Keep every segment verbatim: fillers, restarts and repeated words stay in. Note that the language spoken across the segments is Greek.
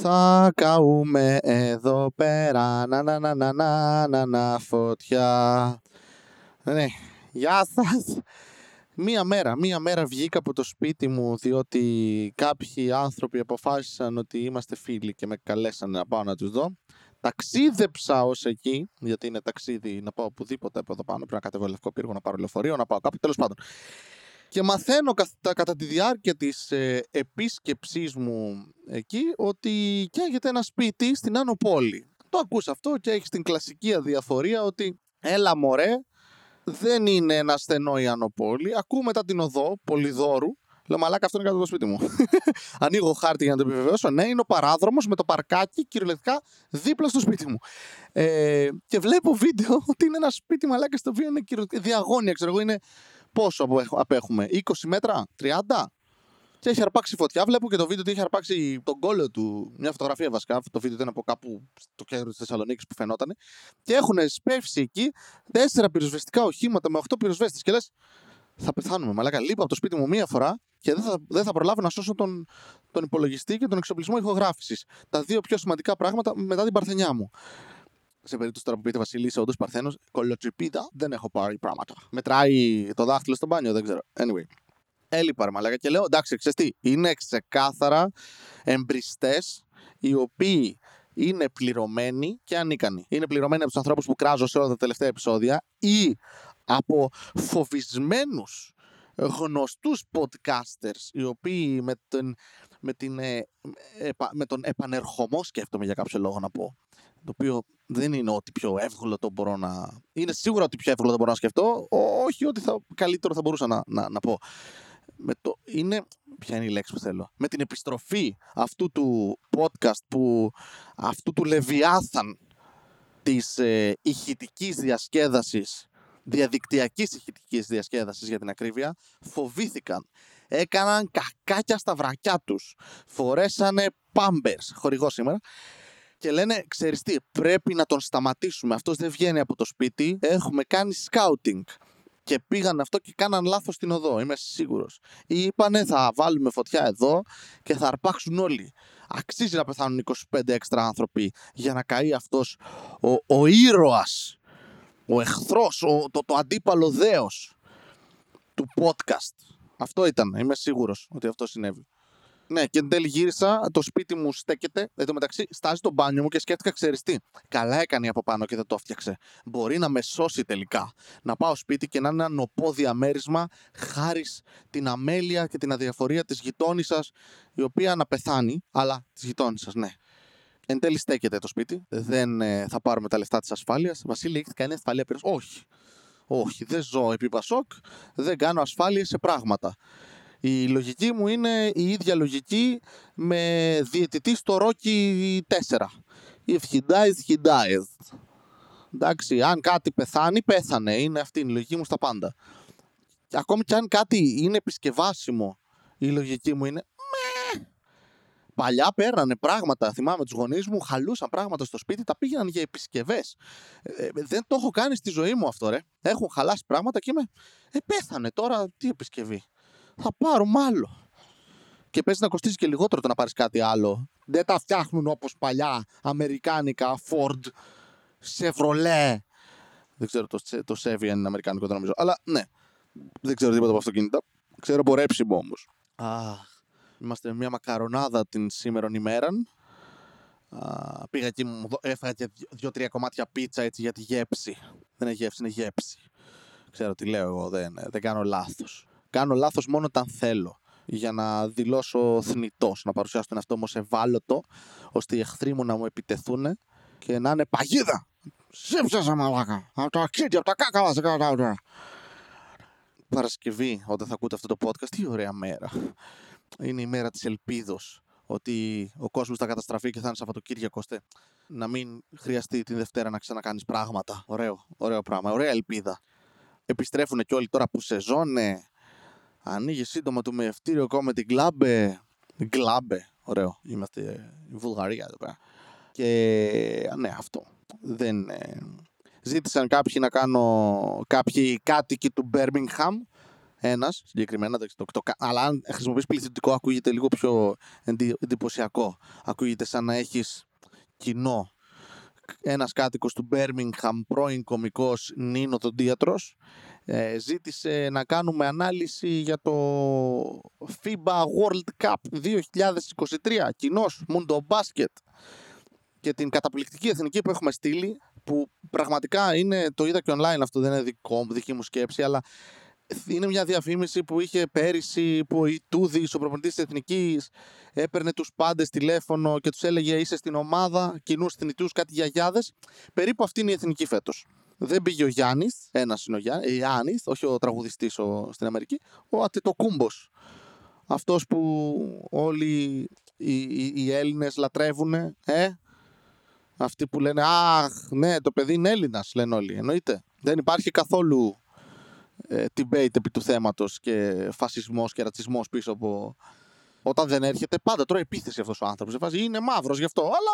Θα καούμε εδώ πέρα, να να να να να να να φωτιά. Ναι, γεια σας. Μία μέρα, μία μέρα βγήκα από το σπίτι μου διότι κάποιοι άνθρωποι αποφάσισαν ότι είμαστε φίλοι και με καλέσαν να πάω να τους δω. Ταξίδεψα ως εκεί, γιατί είναι ταξίδι να πάω οπουδήποτε από εδώ πάνω. Πρέπει να κατέβω Λευκό Πύργο, να πάρω λεωφορείο, να πάω κάπου, τέλος πάντων. Και μαθαίνω κατά, κατά τη διάρκεια της ε, επίσκεψής μου εκεί ότι καίγεται ένα σπίτι στην Άνω Πόλη. Το ακούς αυτό και έχεις την κλασική αδιαφορία ότι έλα μωρέ, δεν είναι ένα στενό η Άνω Πόλη. Ακούω μετά την οδό Πολυδόρου. Λέω μαλάκα, αυτό είναι κάτω από το σπίτι μου. Ανοίγω χάρτη για να το επιβεβαιώσω. Ναι, είναι ο παράδρομος με το παρκάκι κυριολεκτικά δίπλα στο σπίτι μου. Ε, και βλέπω βίντεο ότι είναι ένα σπίτι μαλάκα στο οποίο είναι κυριολεκτικά διαγώνια, ξέρω εγώ, είναι. Πόσο απέχουμε, είκοσι μέτρα, τριάντα. Και έχει αρπάξει φωτιά. Βλέπω και το βίντεο ότι έχει αρπάξει τον κόλλο του. Μια φωτογραφία βασικά. Το βίντεο ήταν από κάπου στο κέντρο της Θεσσαλονίκης που φαινόταν. Και έχουν σπεύσει εκεί τέσσερα πυροσβεστικά οχήματα με οκτώ πυροσβέστες. Και λες, θα πεθάνουμε. Μαλάκα, λείπω από το σπίτι μου μία φορά και δεν θα, δεν θα προλάβω να σώσω τον, τον υπολογιστή και τον εξοπλισμό ηχογράφησης. Τα δύο πιο σημαντικά πράγματα μετά την παρθενιά μου. Σε περίπτωση τώρα που πείτε Βασίλη, είσαι όντως Παρθένος, κολοτσιπίδα, δεν έχω πάρει πράγματα. Μετράει το δάχτυλο στο μπάνιο, δεν ξέρω. Anyway. Έλειπα ρε μαλάκα και λέω, εντάξει, ξέρεις τι, είναι ξεκάθαρα εμπριστές οι οποίοι είναι πληρωμένοι και ανίκανοι. Είναι πληρωμένοι από τους ανθρώπους που κράζω σε όλα τα τελευταία επεισόδια ή από φοβισμένους γνωστούς podcasters οι οποίοι με τον, με την, ε, επα, με τον επανερχομό σκέφτομαι για κάποιο λόγο να πω. Το οποίο δεν είναι ότι πιο εύκολο το μπορώ να. Είναι σίγουρα ότι πιο εύκολο το μπορώ να σκεφτώ, όχι ότι θα... καλύτερο θα μπορούσα να, να, να πω. Με το... Είναι. Ποια είναι η λέξη που θέλω. Με την επιστροφή αυτού του podcast, που... αυτού του Λεβιάθαν της ε, ηχητικής διασκέδασης, διαδικτυακής ηχητικής διασκέδασης για την ακρίβεια, φοβήθηκαν. Έκαναν κακάκια στα βρακιά τους. Φορέσανε Pampers, χορηγό σήμερα. Και λένε, ξέρεις τι, πρέπει να τον σταματήσουμε. Αυτός δεν βγαίνει από το σπίτι. Έχουμε κάνει σκάουτινγκ. Και πήγαν αυτό και κάναν λάθος στην οδό, είμαι σίγουρος. Ή είπανε, θα βάλουμε φωτιά εδώ και θα αρπάξουν όλοι. Αξίζει να πεθάνουν είκοσι πέντε έξτρα άνθρωποι για να καεί αυτός ο, ο ήρωας, ο εχθρός, ο, το, το αντίπαλο δέος του podcast. Αυτό ήταν, είμαι σίγουρος ότι αυτό συνέβη. Ναι, και εν τέλει γύρισα, το σπίτι μου στέκεται. Εν τω μεταξύ, στάζει το μπάνιο μου και σκέφτηκα, ξέρεις τι, καλά έκανε από πάνω και δεν το έφτιαξε. Μπορεί να με σώσει τελικά. Να πάω σπίτι και να είναι ένα νοπό διαμέρισμα, χάρη την αμέλεια και την αδιαφορία της γειτόνισσας, η οποία να πεθάνει, αλλά της γειτόνισσας, ναι. Εν τέλει στέκεται το σπίτι. Δεν ε, θα πάρουμε τα λεφτά της ασφάλειας. Βασίλη, έχετε κάνει ασφαλεία πέρας? Όχι. Όχι, δεν ζω επί Πασόκ, δεν κάνω ασφάλειες σε πράγματα. Η λογική μου είναι η ίδια λογική με διαιτητή στο Rocky τέσσερα. If he dies, he dies. Εντάξει, αν κάτι πεθάνει, πέθανε. Είναι αυτή η λογική μου στα πάντα. Και ακόμη και αν κάτι είναι επισκευάσιμο, η λογική μου είναι με. Παλιά παίρνανε πράγματα, θυμάμαι τους γονείς μου, χαλούσαν πράγματα στο σπίτι, τα πήγαιναν για επισκευές. Ε, δεν το έχω κάνει στη ζωή μου αυτό, ρε. Έχουν χαλάσει πράγματα και είμαι, ε, πέθανε τώρα, τι επισκευή. Θα πάρουμε άλλο. Και παίζει να κοστίζει και λιγότερο το να πάρεις κάτι άλλο. Δεν τα φτιάχνουν όπως παλιά, αμερικάνικα, Ford, Chevrolet. Δεν ξέρω το, το Chevy αν είναι αμερικάνικο, δεν νομίζω. Αλλά ναι, δεν ξέρω τίποτα από αυτοκίνητα. Ξέρω από ρέψιμο όμως. Αχ, είμαστε μια μακαρονάδα την σήμερον ημέραν. Α, πήγα εκεί, μου έφαγα και δύο-τρία κομμάτια πίτσα έτσι για τη γεύση. Δεν είναι γεύση, είναι γεύση. Ξέρω τι λέω εγώ, δεν, δεν κάνω λάθος. Κάνω λάθος μόνο όταν θέλω, για να δηλώσω θνητός, να παρουσιάσω τον εαυτό μου ως ευάλωτο, ώστε οι εχθροί μου να μου επιτεθούν και να είναι παγίδα. Σύψασα μαλάκα, από τα αξίτια, από τα κάκαλα σε κάτω τώρα. Παρασκευή, όταν θα ακούτε αυτό το podcast, τι ωραία μέρα. Είναι η μέρα της ελπίδος, ότι ο κόσμος θα καταστραφεί και θα είναι Σαββατοκύριακο, ώστε να μην χρειαστεί την Δευτέρα να ξανακάνεις πράγματα. Ωραίο, ωραίο πράγμα, ωραία ελπίδα. Επιστρέφουν και όλοι τώρα που σεζόνε. Ανοίγει σύντομα το μεευτήριο Comedy Club. Γκλάμπε, ωραίο. Είμαστε η Βουλγαρία εδώ πέρα. Και ναι, αυτό. Δεν. Ε... Ζήτησαν κάποιοι να κάνω. Κάποιοι κάτοικοι του Birmingham ένας συγκεκριμένα, το, το, το, αλλά αν χρησιμοποιείς πληθυντικό ακούγεται λίγο πιο εντυπωσιακό. Ακούγεται σαν να έχεις κοινό. Ένας κάτοικος του Μπέρμιγχαμ, πρώην κωμικός Νίνο Δοντίατρος, ε, ζήτησε να κάνουμε ανάλυση για το φίμπα World Cup δύο χιλιάδες είκοσι τρία, κοινός Mundo Basket, και την καταπληκτική εθνική που έχουμε στείλει, που πραγματικά είναι, το είδα και online αυτό, δεν είναι δικό, δική μου σκέψη, αλλά είναι μια διαφήμιση που είχε πέρυσι, που ο Ιτούδης, ο προπονητής της Εθνικής, έπαιρνε τους πάντες τηλέφωνο και τους έλεγε είσαι στην ομάδα, κοινούς θνητούς, κάτι γιαγιάδες. Περίπου αυτή είναι η Εθνική φέτος. Δεν πήγε ο Γιάννης, ένας είναι ο Γιάννης, Γιάννης, όχι ο τραγουδιστής ο, στην Αμερική, ο Ατετοκούμπος. Αυτός που όλοι οι, οι, οι Έλληνες λατρεύουν, ε, αυτοί που λένε αχ, ναι, το παιδί είναι Έλληνας, λένε όλοι. Εννοείται. Δεν υπάρχει καθόλου ε, debate επί του θέματος και φασισμός και ρατσισμός πίσω από. Όταν δεν έρχεται, πάντα τρώει επίθεση αυτός ο άνθρωπος. Βάζει, είναι μαύρος γι' αυτό, αλλά.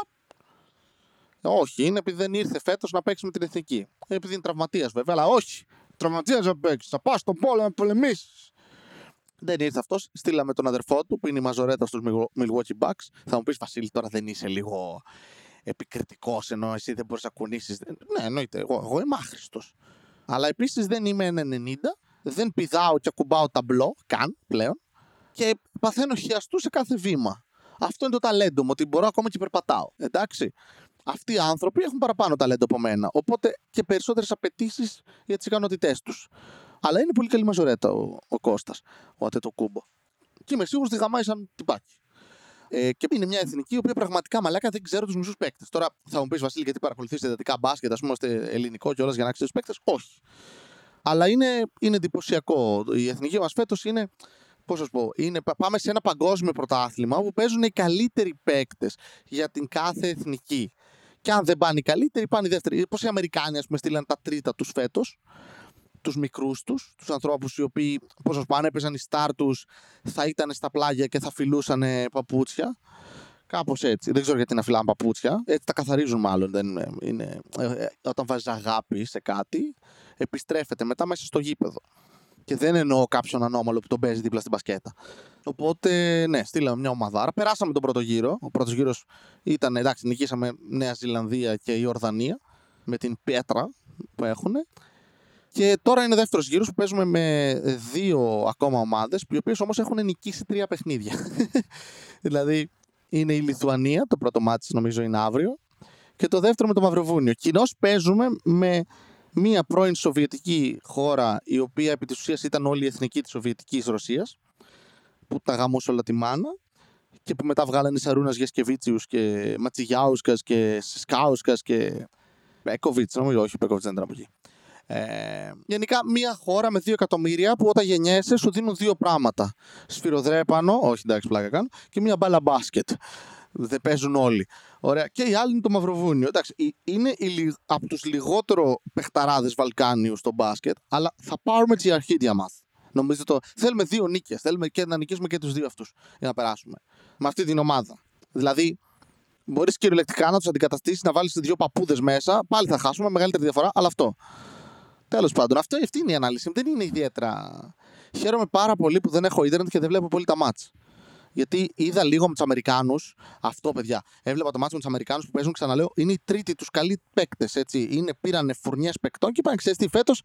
Όχι, είναι επειδή δεν ήρθε φέτος να παίξει με την εθνική. Επειδή είναι τραυματίας βέβαια, αλλά όχι. Τραυματίας να παίξει. Θα πας στον πόλεμο να πολεμήσεις. Δεν ήρθε αυτός. Στείλαμε τον αδερφό του που είναι η μαζορέτα στους Milwaukee Bucks. Θα μου πεις, Βασίλη, τώρα δεν είσαι λίγο επικριτικός, ενώ εσύ δεν μπορείς να κουνήσεις. Ναι, εννοείται. Εγώ, εγώ είμαι άχρηστος. Αλλά επίσης δεν είμαι ένα ενενήντα. Δεν πηδάω και ακουμπάω ταμπλό καν πλέον. Και παθαίνω χιαστού σε κάθε βήμα. Αυτό είναι το ταλέντο μου, ότι μπορώ ακόμα και περπατάω. Εντάξει. Αυτοί οι άνθρωποι έχουν παραπάνω ταλέντο από μένα. Οπότε και περισσότερες απαιτήσεις για τις ικανότητές τους. Αλλά είναι πολύ καλή μαζορέτα ο, ο Κώστας, ο Ατετοκούμπο. Και είμαι σίγουρος ότι γαμάει σαν τυπάκι. Ε, και είναι μια εθνική η οποία πραγματικά μαλάκα δεν ξέρω τους μισούς παίκτες. Τώρα θα μου πεις, Βασίλη, γιατί παρακολουθείς εντατικά μπάσκετ, ας πούμε, είμαστε ελληνικό κιόλας για να ξέρεις τους παίκτες. Όχι. Αλλά είναι, είναι εντυπωσιακό. Η εθνική μας φέτος είναι. Πώς σας πω, είναι, πάμε σε ένα παγκόσμιο πρωτάθλημα όπου παίζουν οι καλύτεροι παίκτες για την κάθε εθνική. Και αν δεν πάνε οι καλύτεροι, πάνε οι δεύτεροι. Πώς οι Αμερικάνοι, ας πούμε, στείλαν τα τρίτα τους φέτος, τους μικρούς τους, τους ανθρώπους οι οποίοι, πώς σας πω, αν έπαιζαν οι στάρ τους, θα ήταν στα πλάγια και θα φιλούσαν παπούτσια. Κάπως έτσι. Δεν ξέρω γιατί να φυλάνε παπούτσια. Έτσι τα καθαρίζουν μάλλον. Δεν είναι, είναι, ε, όταν βάζεις αγάπη σε κάτι, επιστρέφεται μετά μέσα στο γήπεδο. Και δεν εννοώ κάποιον ανώμαλο που τον παίζει δίπλα στην μπασκέτα. Οπότε, ναι, στείλαμε μια ομαδάρα. Περάσαμε τον πρώτο γύρο. Ο πρώτος γύρος ήταν, εντάξει, νικήσαμε Νέα Ζηλανδία και η Ιορδανία με την πέτρα που έχουν. Και τώρα είναι δεύτερος γύρος που παίζουμε με δύο ακόμα ομάδες, οι οποίες όμως έχουν νικήσει τρία παιχνίδια. Δηλαδή, είναι η Λιθουανία, το πρώτο μάτι νομίζω είναι αύριο, και το δεύτερο με το Μαυροβούνιο. Κοινώς παίζουμε με μία πρώην Σοβιετική χώρα, η οποία επί της ουσίας ήταν όλη η εθνική της Σοβιετικής Ρωσίας, που τα γαμούσε όλα τη μάνα, και που μετά βγάλανε Σαρούνας Γεσκεβίτσιους και Ματσιγιάουσκας και Σκάουσκας και Πέκοβιτς, νομίζω, όχι, ο Πέκοβιτς δεν ήταν από εκεί. Ε, γενικά μια χώρα με δύο εκατομμύρια που όταν γεννιέσαι σου δίνουν δύο πράγματα. Σφυροδρέπανο, όχι εντάξει πλάκα κάνω, και μια μπάλα μπάσκετ. Δεν παίζουν όλοι. Ωραία. Και η άλλη είναι το Μαυροβούνιο. Εντάξει, είναι η, από τους λιγότερο παιχταράδες Βαλκάνιους στο μπάσκετ, αλλά θα πάρουμε τη αρχίδια μας. Νομίζετε το. Θέλουμε δύο νίκες. Θέλουμε και να νικήσουμε και τους δύο αυτούς για να περάσουμε. Με αυτή την ομάδα. Δηλαδή, μπορείς κυριολεκτικά να τους αντικαταστήσεις, να βάλεις δύο παππούδες μέσα. Πάλι θα χάσουμε, μεγαλύτερη διαφορά, αλλά αυτό. Τέλος πάντων, αυτή, αυτή είναι η ανάλυση. Δεν είναι ιδιαίτερα. Χαίρομαι πάρα πολύ που δεν έχω ίντερνετ και δεν βλέπω πολύ τα μάτς. Γιατί είδα λίγο με τους Αμερικάνους. Αυτό, παιδιά. Έβλεπα το μάτς με τους Αμερικάνους που παίζουν, ξαναλέω, είναι οι τρίτοι τους καλοί παίκτες. Έτσι. Είναι, πήρανε φουρνιές παικτών και είπαν, ξέρεις τι, φέτος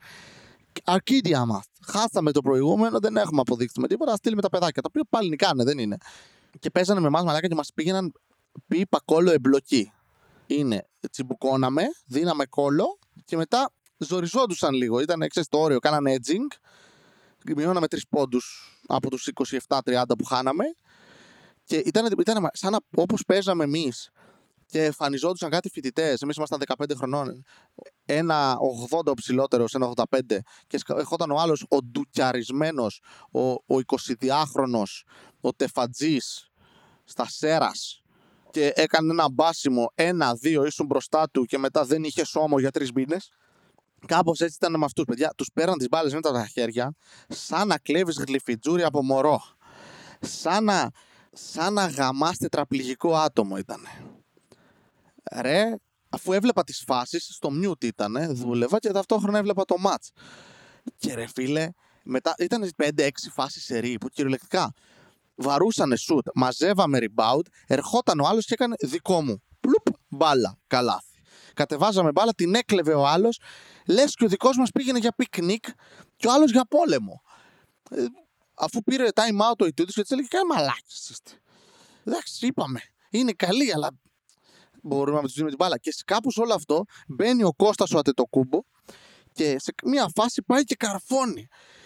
αρκίδια μας. Χάσαμε το προηγούμενο, δεν έχουμε αποδείξει με τίποτα. Στείλουμε τα παιδάκια. Τα οποία πάλι νικάνε, δεν είναι. Και παίζανε με εμάς μαλάκα και μας πήγαιναν πίπα κόλλο εμπλοκή. Είναι, τσιμπουκώναμε, δίναμε κόλλο και μετά ζοριζόντουσαν λίγο. Ήταν ξέρεις, το όριο, κάνανε edging. Μειώναμε τρεις πόντους από τους είκοσι επτά τριάντα που χάναμε. Και ήταν, ήταν σαν να, όπως παίζαμε εμείς και εμφανιζόντουσαν κάτι φοιτητές. Εμείς ήμασταν δεκαπέντε χρονών. Ένα ογδόντα ο ψηλότερος, ένα ογδόντα πέντε. Και ερχόταν ο άλλος, ο ντουκιαρισμένος, ο, ο εικοσιδυάχρονος, ο τεφατζής στα Σέρας. Και έκανε ένα μπάσιμο, ένα-δύο ήσουν μπροστά του και μετά δεν είχε σώμο για τρεις μήνες. Κάπως έτσι ήταν με αυτούς, παιδιά. Τους πέραν τις μπάλες μετά τα χέρια, σαν να κλέβεις γλυφιτζούρι από μωρό. Σαν να, σαν να γαμάς τετραπληγικό άτομο ήτανε. Ρε, αφού έβλεπα τις φάσεις, στο mute ήτανε, δούλευα και ταυτόχρονα έβλεπα το match. Και ρε φίλε, Μετά ήταν πέντε έξι φάσεις σερί που κυριολεκτικά βαρούσανε σουτ, μαζεύαμε rebound, ερχόταν ο άλλος και έκανε δικό μου. Πλουπ, μπάλα, καλάθι. Κατεβάζαμε μπάλα, την έκλεβε ο άλλος, λες και ο δικός μας πήγαινε για πικνίκ και ο άλλος για πόλεμο. Ε, αφού πήρε time out ο Ιτούδης και έτσι έλεγε κάνει μαλάκες είστε. Εντάξει, είπαμε, είναι καλή, αλλά μπορούμε να τους δούμε την μπάλα. Και κάπου σε όλο αυτό μπαίνει ο Κώστας ο Αντετοκούμπο και σε μια φάση πάει και καρφώνει.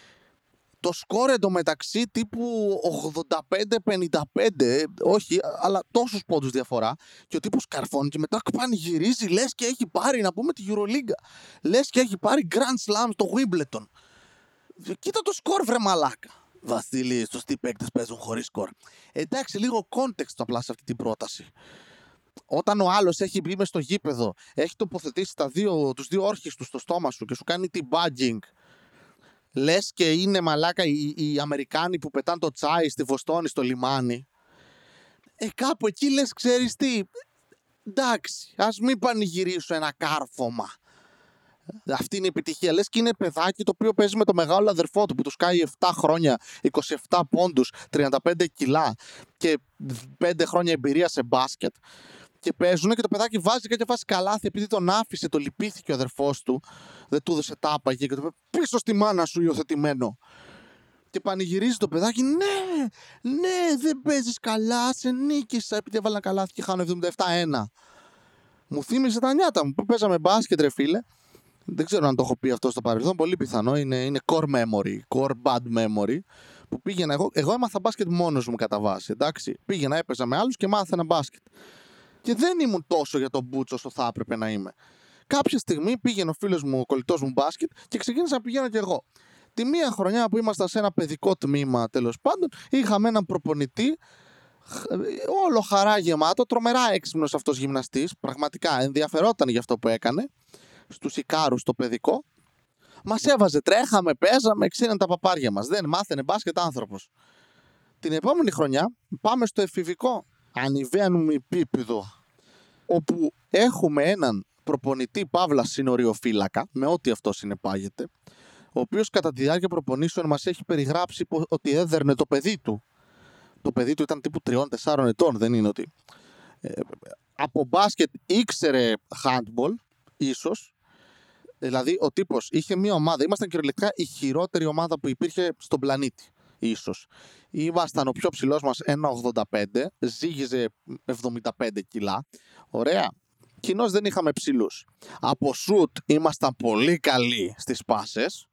Το σκόρ εντωμεταξύ τύπου ογδόντα πέντε πενήντα πέντε, όχι, αλλά τόσους πόντους διαφορά. Και ο τύπος καρφώνει και μετά πανηγυρίζει, λες και έχει πάρει, να πούμε, τη Euroleague. Λες και έχει πάρει Grand Slam στο Wimbledon. Κοίτα το σκορ, βρε μαλάκα. Βασίλη, σωστοί παίκτες παίζουν χωρίς σκορ. Εντάξει, λίγο context απλά σε αυτή την πρόταση. Όταν ο άλλος έχει μπει μες στο γήπεδο, έχει τοποθετήσει τα δύο, τους δύο όρχες του στο στόμα σου και σου κάνει debugging, λες και είναι μαλάκα οι, οι Αμερικάνοι που πετάνε το τσάι στη Βοστόνη στο λιμάνι. Ε, κάπου εκεί λες, ξέρεις τι, εντάξει, ας μην πανηγυρίσω ένα κάρφωμα. Αυτή είναι η επιτυχία. Λες και είναι παιδάκι το οποίο παίζει με το μεγάλο αδερφό του που του κάνει επτά χρόνια, είκοσι επτά πόντους, τριάντα πέντε κιλά και πέντε χρόνια εμπειρία σε μπάσκετ. Και παίζουν και το παιδάκι βάζει κάποια φάση καλάθι επειδή τον άφησε, το λυπήθηκε ο αδερφός του, δεν του έδωσε τάπα και το πει πίσω στη μάνα σου υιοθετημένο. Και πανηγυρίζει το παιδάκι, ναι, ναι, δεν παίζεις καλά, σε νίκησα επειδή έβαλα καλάθι και χάνω εβδομήντα επτά ένα. Μου θύμισε τα νιάτα μου που παίζαμε μπάσκετ, ρε φίλε. Δεν ξέρω αν το έχω πει αυτό στο παρελθόν, πολύ πιθανό, είναι, είναι core memory, core bad memory. Που πήγαινα εγώ, εγώ έμαθα μπάσκετ μόνος μου κατά βάση, εντάξει. Πήγαινα, έπαιζα με άλλους και μάθαινα μπάσκετ. Και δεν ήμουν τόσο για τον μπούτσο όσο θα έπρεπε να είμαι. Κάποια στιγμή πήγαινε ο φίλος μου, ο κολλητός μου μπάσκετ και ξεκίνησα να πηγαίνω κι εγώ. Τη μία χρονιά που ήμασταν σε ένα παιδικό τμήμα, τέλος πάντων, είχαμε έναν προπονητή, όλο χαρά γεμάτο, τρομερά έξυπνος αυτός γυμναστής, πραγματικά ενδιαφερόταν για αυτό που έκανε, στους Ικάρους το παιδικό. Μας έβαζε, τρέχαμε, παίζαμε, ξέραν τα παπάρια μας. Δεν μάθαινε μπάσκετ άνθρωπος. Την επόμενη χρονιά πάμε στο εφηβικό. Ανεβαίνουμε επίπεδο, όπου έχουμε έναν προπονητή παύλα συνοριοφύλακα, με ό,τι αυτό συνεπάγεται, ο οποίος κατά τη διάρκεια προπονήσεων μας έχει περιγράψει ότι έδερνε το παιδί του. Το παιδί του ήταν τύπου τριών τεσσάρων ετών, δεν είναι ότι... Ε, από μπάσκετ ήξερε handball, ίσως. Δηλαδή ο τύπος είχε μια ομάδα, ήμασταν κυριολεκτικά η χειρότερη ομάδα που υπήρχε στον πλανήτη. Ίσως. Ήμασταν ο πιο ψηλός μας ένα ογδόντα πέντε, ζύγιζε εβδομήντα πέντε κιλά. Ωραία. Κοινώς δεν είχαμε ψηλούς. Από σουτ ήμασταν πολύ καλοί στις πάσες.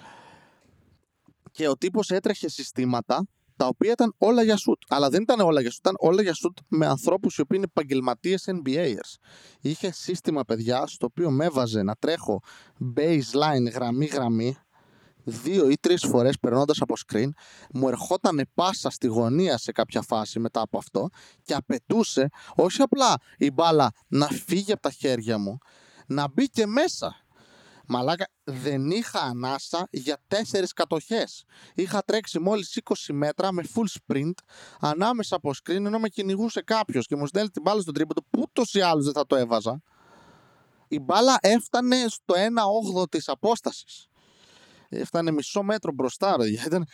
Και ο τύπος έτρεχε συστήματα τα οποία ήταν όλα για σουτ. Αλλά δεν ήταν όλα για σουτ, ήταν όλα για σουτ με ανθρώπους οι οποίοι είναι επαγγελματίες N B Aers. Είχε σύστημα, παιδιά, στο οποίο με έβαζε να τρέχω baseline γραμμή-γραμμή, δύο ή τρεις φορές περνώντας από screen, μου ερχόταν πάσα στη γωνία σε κάποια φάση μετά από αυτό και απαιτούσε όχι απλά η μπάλα να φύγει από τα χέρια μου, να μπει και μέσα. Μαλάκα, δεν είχα ανάσα για τέσσερις κατοχές. Είχα τρέξει μόλις είκοσι μέτρα με full sprint ανάμεσα από screen, ενώ με κυνηγούσε κάποιος και μου στέλνει την μπάλα στον τρίποντο που ούτως ή άλλως δεν θα το έβαζα. Η μπάλα έφτανε στο ένα όγδοο της απόστασης. Έφτανε μισό μέτρο μπροστά, ρε. Ήταν...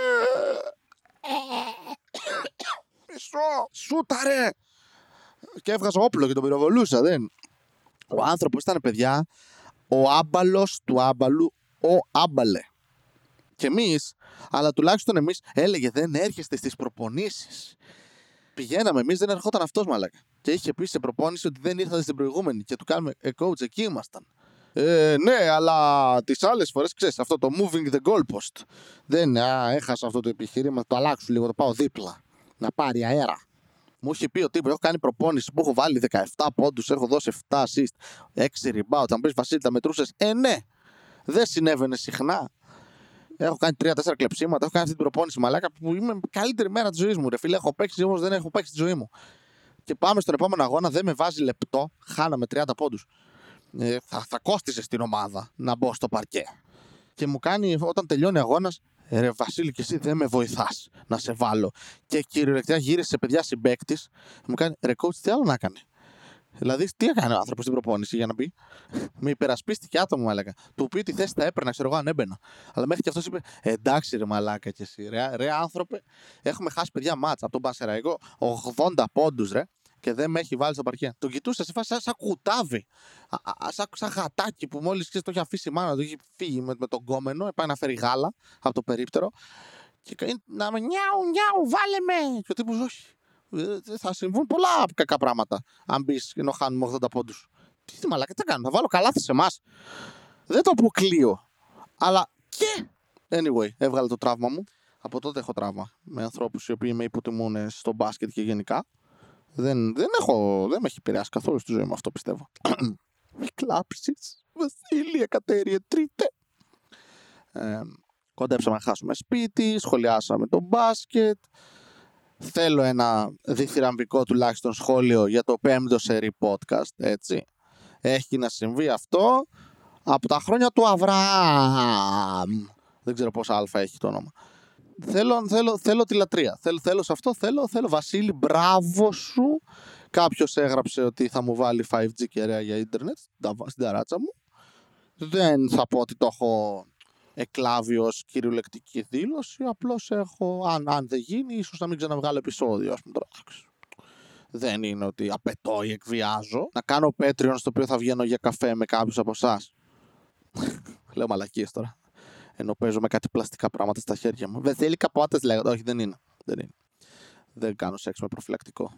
Μισό! Σούταρε! Και έβγαζα όπλο και τον πυροβολούσα, δεν. Ο άνθρωπος ήταν, παιδιά, ο άμπαλος του άμπαλου, ο άμπαλε. Και εμείς, αλλά τουλάχιστον εμείς, έλεγε δεν έρχεστε στις προπονήσεις. Πηγαίναμε εμείς, δεν ερχόταν αυτός, μαλάκα. Και είχε πει σε προπόνηση ότι δεν ήρθατε στην προηγούμενη. Και του κάνουμε, ε, coach, εκεί ήμασταν. Ε, ναι, αλλά τις άλλες φορές, ξέρεις, αυτό το moving the goalpost. Δεν, α, έχασα αυτό το επιχείρημα, το αλλάξω λίγο, το πάω δίπλα. Να πάρει αέρα. Μου είχε πει ο τύπος, έχω κάνει προπόνηση που έχω βάλει δεκαεπτά πόντους, έχω δώσει επτά assist, έξι rebound. Θα μου πεις, Βασίλη, τα μετρούσες? Ε, ναι, δεν συνέβαινε συχνά. Έχω κάνει τρία τέσσερα κλεψίματα, έχω κάνει αυτή την προπόνηση, μαλάκα, που είμαι καλύτερη μέρα της ζωής μου. Ρε φίλε, έχω παίξει όμως δεν έχω παίξει τη ζωή μου. Και πάμε στον επόμενο αγώνα, δεν με βάζει λεπτό, χάναμε τριάντα πόντους. Ε, θα, θα κόστισε στην ομάδα να μπω στο παρκέ. Και μου κάνει όταν τελειώνει ο αγώνας, ρε Βασίλη, και εσύ δεν με βοηθάς να σε βάλω. Και κυριολεκτικά γύρισε σε παιδιά συμπαίκτης, μου κάνει, ρε coach, τι άλλο να έκανε? Δηλαδή, τι έκανε ο άνθρωπος στην προπόνηση για να πει. Με υπερασπίστηκε άτομο, μου έλεγα. Του οποίου τη θέση θα έπαιρνα, ξέρω εγώ, αν έμπαινα. Αλλά μέχρι και αυτός είπε: εντάξει, ρε μαλάκα κι εσύ. Ρε, ρε άνθρωπε, έχουμε χάσει παιδιά μάτσα από τον Πανσεραϊκό ογδόντα πόντους, ρε. Και δεν με έχει βάλει στο παρκέ. Τον κοιτούσα σε φάση σαν, σαν κουτάβι. Σαν, σαν γατάκι που μόλις το έχει αφήσει η μάνα του, έχει φύγει με, με τον κόμενο, πάει να φέρει γάλα από το περίπτερο. Και να με νιάου, νιάου, βάλε με. Και ο τύπος όχι. Θα συμβούν πολλά κακά πράγματα. Αν μπει ενώ χάνουμε ογδόντα πόντους. Τι μαλάκα, τι θα κάνω, θα βάλω καλάθι σε εμάς. Δεν το αποκλείω. Αλλά και. Anyway, έβγαλε το τραύμα μου. Από τότε έχω τραύμα με ανθρώπους οι οποίοι με υποτιμούν στο μπάσκετ και γενικά. Δεν, δεν, έχω, δεν με έχει επηρεάσει καθόλου στη ζωή μου αυτό, πιστεύω. Μη κλάψεις, Βασίλη, εκατέριε τρίτε. Ε, κοντέψαμε να χάσουμε σπίτι, σχολιάσαμε το μπάσκετ. Θέλω ένα διθυραμβικό τουλάχιστον σχόλιο για το πέμπτο σερί podcast, έτσι. Έχει να συμβεί αυτό από τα χρόνια του Αβραάμ. Δεν ξέρω πόσα αλφα έχει το όνομα. Θέλω, θέλω, θέλω τη λατρεία. Θέλω, θέλω σε αυτό, θέλω, θέλω. Βασίλη, μπράβο σου. Κάποιος έγραψε ότι θα μου βάλει φάιβ τζι κεραία για ίντερνετ στην ταράτσα μου. Δεν θα πω ότι το έχω εκλάβει ως κυριολεκτική δήλωση. Απλώς έχω, αν, αν δεν γίνει, ίσως να μην ξαναβγάλω επεισόδιο. Ας πούμε, τώρα. Δεν είναι ότι απαιτώ ή εκβιάζω. Να κάνω Patreon στο οποίο θα βγαίνω για καφέ με κάποιους από εσάς. Λέω μαλακίες τώρα. Ενώ παίζω με κάτι πλαστικά πράγματα στα χέρια μου. Βεσέλη καπότες λέγονται. Όχι, δεν είναι. Δεν είναι. Δεν κάνω σεξ με προφυλακτικό.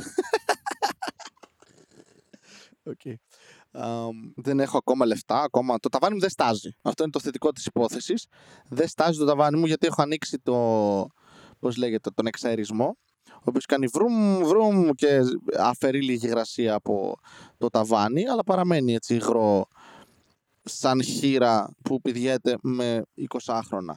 Okay. Um, δεν έχω ακόμα λεφτά. Ακόμα... Το ταβάνι μου δεν στάζει. Αυτό είναι το θετικό της υπόθεσης. Δεν στάζει το ταβάνι μου γιατί έχω ανοίξει το... πώς λέγεται, τον εξαερισμό. Ο οποίος κάνει βρουμ βρουμ και αφαιρεί λίγη υγρασία από το ταβάνι. Αλλά παραμένει έτσι υγρό. Σαν χείρα που πηδιέται με εικοσάχρονα.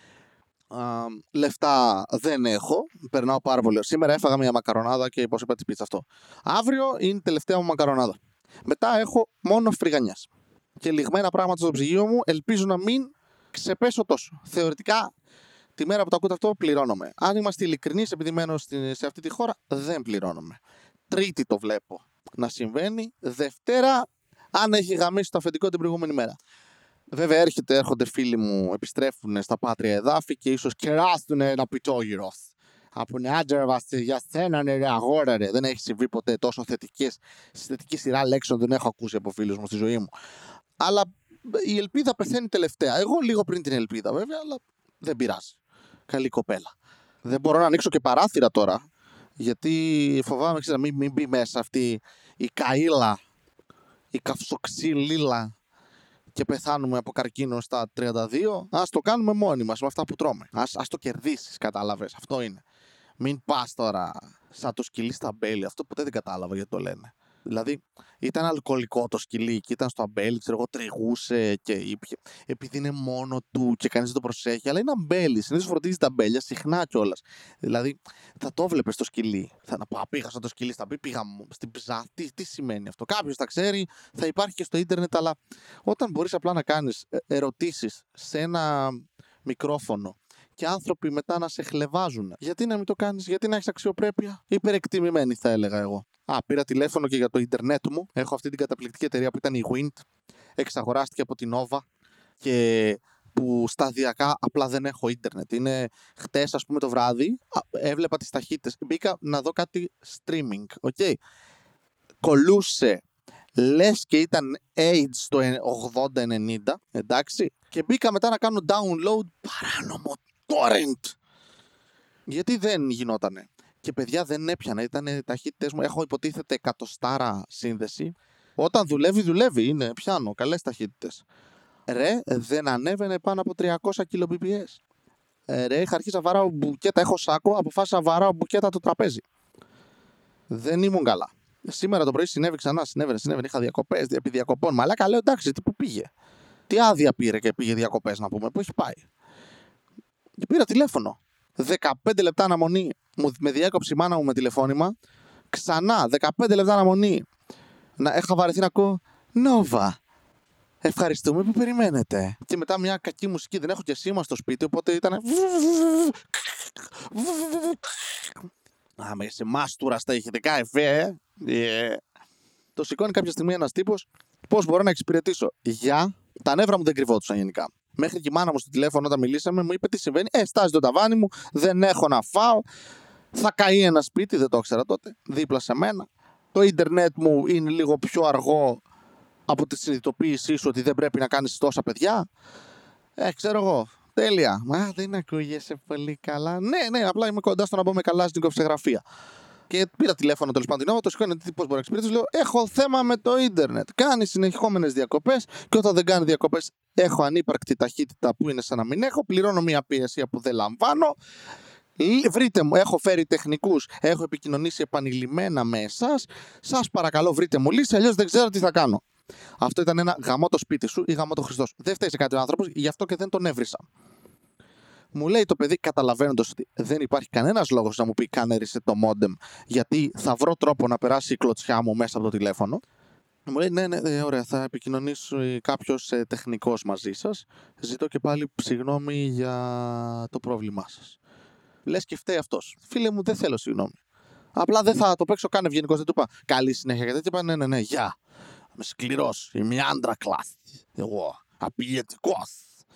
Uh, λεφτά δεν έχω. Περνάω πάρα πολύ. Σήμερα έφαγα μια μακαρονάδα και πώς είπα τη πίτσα αυτό. Αύριο είναι η τελευταία μου μακαρονάδα. Μετά έχω μόνο φρυγανιάς. Και λιγμένα πράγματα στο ψυγείο μου. Ελπίζω να μην ξεπέσω τόσο. Θεωρητικά τη μέρα που το ακούτε αυτό πληρώνομαι. Αν είμαστε ειλικρινείς, επειδή μένω σε αυτή τη χώρα, δεν πληρώνομαι. Τρίτη το βλέπω να συμβαίνει. Δευτέρα, αν έχει γαμίσει το αφεντικό την προηγούμενη μέρα. Βέβαια έρχεται, έρχονται φίλοι μου, επιστρέφουν στα πάτρια εδάφη και ίσως κεράσουν ένα πιτόγυρος. Από νεάντερα Βασίλη, για σένα ρε αγόρα ρε. Δεν έχει συμβεί ποτέ τόσο θετικές, θετική σειρά λέξεων δεν έχω ακούσει από φίλους μου στη ζωή μου. Αλλά η ελπίδα πεθαίνει τελευταία. Εγώ λίγο πριν την ελπίδα βέβαια, αλλά δεν πειράζει. Καλή κοπέλα. Δεν μπορώ να ανοίξω και παράθυρα τώρα, γιατί φοβάμαι ξέρω, μην, μην μπει μέσα αυτή η καΐλα, η καυσοξυλίλα και πεθάνουμε από καρκίνο στα τριάντα δύο. Ας το κάνουμε μόνοι μας με αυτά που τρώμε. Ας, ας το κερδίσεις, κατάλαβες. Αυτό είναι. Μην πας τώρα σαν το σκυλί στα αμπέλι. Αυτό ποτέ δεν κατάλαβα γιατί το λένε. Δηλαδή ήταν αλκοολικό το σκυλί και ήταν στο αμπέλι, ξέρω εγώ, τριγούσε και ήπια. Επειδή είναι μόνο του και κανείς δεν το προσέχει, αλλά είναι αμπέλι. Συνήθως φροντίζει τα αμπέλια συχνά κιόλας. Δηλαδή θα το βλέπεις το σκυλί. Θα να πω, πήγα σαν το σκυλί στα αμπέλια, πήγα στην ψά. Τι, τι σημαίνει αυτό. Κάποιος τα ξέρει, θα υπάρχει και στο ίντερνετ, αλλά όταν μπορείς απλά να κάνεις ερωτήσεις σε ένα μικρόφωνο και άνθρωποι μετά να σε χλεβάζουν. Γιατί να μην το κάνεις, γιατί να έχεις αξιοπρέπεια. Υπερεκτιμημένη θα έλεγα εγώ. Α, πήρα τηλέφωνο και για το ίντερνετ μου. Έχω αυτή την καταπληκτική εταιρεία που ήταν η Wind. Εξαγοράστηκε από την Nova και που σταδιακά απλά δεν έχω ίντερνετ. Είναι χτες ας πούμε το βράδυ, έβλεπα τις ταχύτητες. Μπήκα να δω κάτι streaming, okay. Κολούσε, λες και ήταν age το ογδόντα ενενήντα, εντάξει. Και μπήκα μετά να κάνω download παράνομο torrent. Γιατί δεν γινότανε. Και παιδιά δεν έπιανα, ήταν ταχύτητες μου. Έχω υποτίθεται εκατοστάρα σύνδεση. Όταν δουλεύει, δουλεύει. Είναι, πιάνω, καλές ταχύτητες. Ρε, δεν ανέβαινε πάνω από τριακόσια κιλομπιπιες. Ρε, είχα αρχίσει να βαράω μπουκέτα. Έχω σάκο, αποφάσισα να βαράω μπουκέτα το τραπέζι. Δεν ήμουν καλά. Σήμερα το πρωί συνέβη ξανά, συνέβαινε, συνέβαινε. Είχα διακοπές, επί διακοπών. Μαλάκα, λέω εντάξει, τι που πήγε. Τι άδεια πήρε και πήγε διακοπές να πούμε, πού έχει πάει. Και πήρα τηλέφωνο. δεκαπέντε λεπτά αναμονή. Με διέκοψε η μάνα μου με τηλεφώνημα. Ξανά, δεκαπέντε λεπτά αναμονή. Να είχα βαρεθεί να ακούω Νόβα. Ευχαριστούμε που περιμένετε. Και μετά μια κακή μουσική. Δεν έχω και σήμα στο σπίτι, οπότε ήταν. Α, με σε μάστουρα στα ηχητικά εφέ. Yeah. Το σηκώνει κάποια στιγμή ένας τύπος, πώς μπορώ να εξυπηρετήσω. Για τα νεύρα μου δεν κρυβόντουσαν γενικά. Μέχρι και η μάνα μου στο τηλέφωνο όταν μιλήσαμε μου είπε τι συμβαίνει. Ε, στάζει το ταβάνι μου, δεν έχω να φάω. Θα καεί ένα σπίτι, δεν το ήξερα τότε, δίπλα σε μένα. Το ίντερνετ μου είναι λίγο πιο αργό από τη συνειδητοποίησή σου ότι δεν πρέπει να κάνεις τόσα παιδιά. Ε, ξέρω εγώ. Τέλεια. Μα δεν ακούγεσαι πολύ καλά. Ναι, ναι, απλά είμαι κοντά στο να μπω με καλά στην κοψεγραφία. Και πήρα τηλέφωνο τέλος πάντων. Το σηκώνει, πώς μπορεί να εξυπηρετήσω. Λέω: έχω θέμα με το ίντερνετ. Κάνει συνεχόμενες διακοπές. Και όταν δεν κάνει διακοπές, έχω ανύπαρκτη ταχύτητα που είναι σαν να μην έχω. Πληρώνω μια υπηρεσία που δεν λαμβάνω. Βρείτε μου, έχω φέρει τεχνικούς. Έχω επικοινωνήσει επανειλημμένα με εσάς. Σας παρακαλώ, βρείτε μου λύση. Αλλιώς δεν ξέρω τι θα κάνω. Αυτό ήταν ένα γαμό το σπίτι σου ή γαμό το Χριστός. Δεν φταίει σε κάτι ο άνθρωπος, γι' αυτό και δεν τον έβρισα. Μου λέει το παιδί, καταλαβαίνοντας ότι δεν υπάρχει κανένας λόγος να μου πει κάνε reset το modem, γιατί θα βρω τρόπο να περάσει η κλωτσιά μου μέσα από το τηλέφωνο. Μου λέει ναι, ναι, ναι, ωραία, θα επικοινωνήσει κάποιος ε, τεχνικός μαζί σας. Ζητώ και πάλι συγγνώμη για το πρόβλημά σας. Λες και φταίει αυτός. Φίλε μου, δεν θέλω συγγνώμη. Απλά δεν θα το παίξω καν ευγενικός, δεν του είπα καλή συνέχεια γιατί είπα ναι, ναι, ναι, γεια. Είμαι σκληρός, είμαι άντρα κλάση. Εγώ, απειλητικός.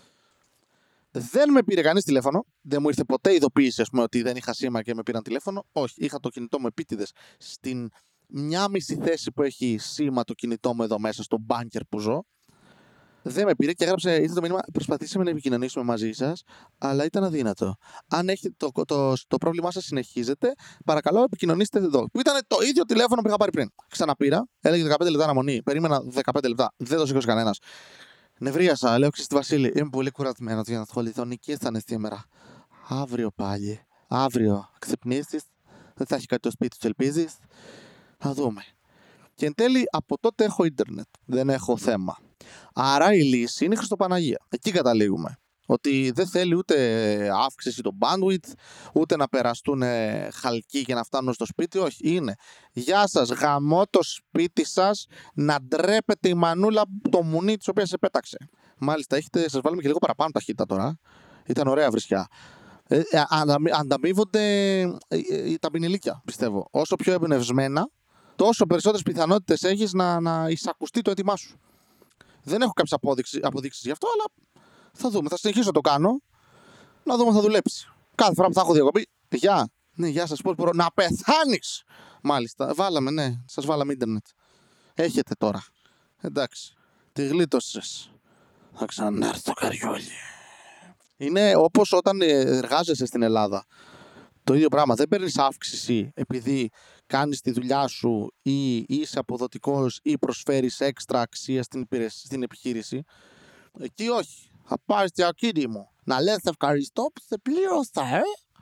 Δεν με πήρε κανείς τηλέφωνο. Δεν μου ήρθε ποτέ ειδοποίηση, ας πούμε, ότι δεν είχα σήμα και με πήραν τηλέφωνο. Όχι, είχα το κινητό μου επίτηδες στην μια μισή θέση που έχει σήμα το κινητό μου εδώ μέσα, στο μπάνκερ που ζω. Δεν με πήρε και έγραψε, ήρθε το μήνυμα, προσπαθήσαμε να επικοινωνήσουμε μαζί σας, αλλά ήταν αδύνατο. Αν έχετε το, το, το, το πρόβλημά σας συνεχίζεται, παρακαλώ επικοινωνήστε εδώ. Που ήταν το ίδιο τηλέφωνο που είχα πάρει πριν. Ξαναπήρα, έλεγε δεκαπέντε λεπτά αναμονή, περίμενα δεκαπέντε λεπτά, δεν το σήκωσε κανένας. Νευρίασα, λέω στη Βασίλη, είμαι πολύ κουρασμένος για να ασχοληθώ, νικήσανε σήμερα. Αύριο πάλι, αύριο ξυπνήσεις, δεν θα έχει κάτι το σπίτι του, ελπίζεις. Θα δούμε. Και εν τέλει από τότε έχω ίντερνετ, δεν έχω θέμα. Άρα η λύση είναι η Χριστοπαναγία. Εκεί καταλήγουμε. Ότι δεν θέλει ούτε αύξηση των bandwidth, ούτε να περαστούν χαλκοί και να φτάνουν στο σπίτι. Όχι, είναι. Γεια σας, γαμώ το σπίτι σας, να ντρέπετε η μανούλα το μουνί της οποίας σε πέταξε. Μάλιστα, έχετε, σας βάλουμε και λίγο παραπάνω ταχύτητα τώρα. Ήταν ωραία βρισιά. Ε, ανταμείβονται ε, τα πινιλίκια, πιστεύω. Όσο πιο εμπνευσμένα, τόσο περισσότερες πιθανότητες έχεις να, να εισακουστεί το έτοιμά σου. Δεν έχω κάποιες αποδείξεις γι' αυτό, αλλά θα δούμε. Θα συνεχίσω να το κάνω. Να δούμε αν θα δουλέψει. Κάθε φορά που θα έχω διακοπή. Γεια. Ναι, γεια σας. Πώς μπορώ να πεθάνεις. Μάλιστα. Βάλαμε, ναι. Σας βάλαμε ίντερνετ. Έχετε τώρα. Εντάξει. Τη γλίτωσες. Θα ξανάρθω καριόλι. Είναι όπως όταν εργάζεσαι στην Ελλάδα. Το ίδιο πράγμα. Δεν παίρνεις αύξηση επειδή κάνεις τη δουλειά σου ή είσαι αποδοτικός ή προσφέρεις έξτρα αξία στην, υπηρεσία, στην επιχείρηση. Εκεί όχι. Θα πάρεις τη ακίνη μου. Να λες ευχαριστώ που σε πλήρωσα, ε!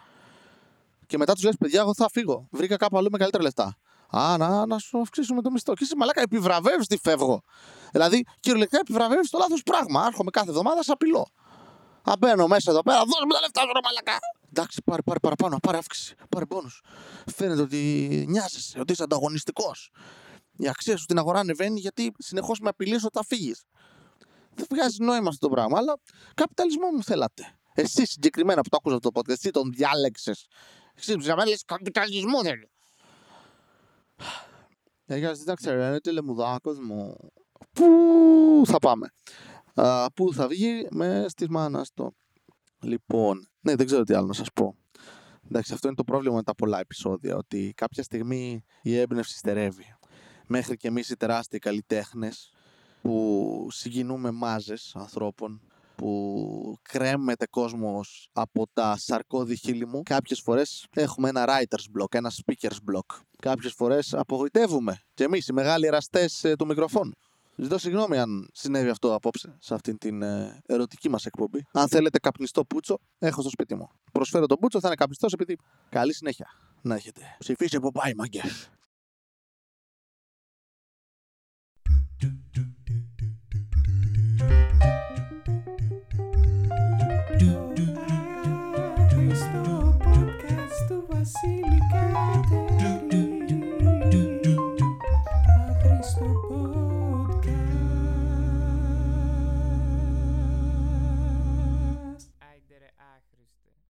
Και μετά τους λες, παιδιά, εγώ θα φύγω. Βρήκα κάπου αλλού με καλύτερα λεφτά. Α, να, να σου αυξήσουμε το μισθό. Και εσύ, μαλάκα, επιβραβεύεις τι φεύγω. Δηλαδή, κυριολεκτικά επιβραβεύεις το λάθος πράγμα. Άρχομαι κάθε εβδομάδα, σα απειλώ. Αν μπαίνω μέσα εδώ πέρα, δώσ' μου τα λεφτά σου, ρε μαλάκα. Εντάξει, πάρε, πάρε παραπάνω, πάρε αύξηση, πάρε μπόνους. Φαίνεται ότι νοιάζεσαι, ότι είσαι ανταγωνιστικός. Η αξία σου στην αγορά ανεβαίνει γιατί συνεχώς με απειλείς ότι θα φύγεις. Δεν βγάζει νόημα αυτό το πράγμα, αλλά καπιταλισμό μου θέλατε. Εσύ συγκεκριμένα που το άκουσα αυτό το podcast, εσύ τον διάλεξες. Εσύ που λες καπιταλισμό θέλει. Για να ξέρετε, λεμουδάκος μου. Πού θα πάμε. Uh, πού θα βγει με στις μάνας το. Λοιπόν, ναι, δεν ξέρω τι άλλο να σας πω. Εντάξει, αυτό είναι το πρόβλημα με τα πολλά επεισόδια, ότι κάποια στιγμή η έμπνευση στερεύει. Μέχρι και εμείς οι τεράστιοι καλλιτέχνες που συγκινούμε μάζες ανθρώπων, που κρέμεται κόσμος από τα σαρκώδη χείλη μου, κάποιες φορές έχουμε ένα writer's block, ένα speaker's block. Κάποιες φορές απογοητεύουμε και εμείς οι μεγάλοι εραστές ε, του μικροφόνου. Ζητώ συγγνώμη αν συνέβη αυτό απόψε σε αυτήν την ε, ερωτική μας εκπομπή. Αν θέλετε καπνιστό πούτσο, έχω στο σπίτι μου. Προσφέρω το πούτσο, θα είναι καπνιστός επειδή. Καλή συνέχεια να έχετε. Ψηφίστε που πάει, μάγκες.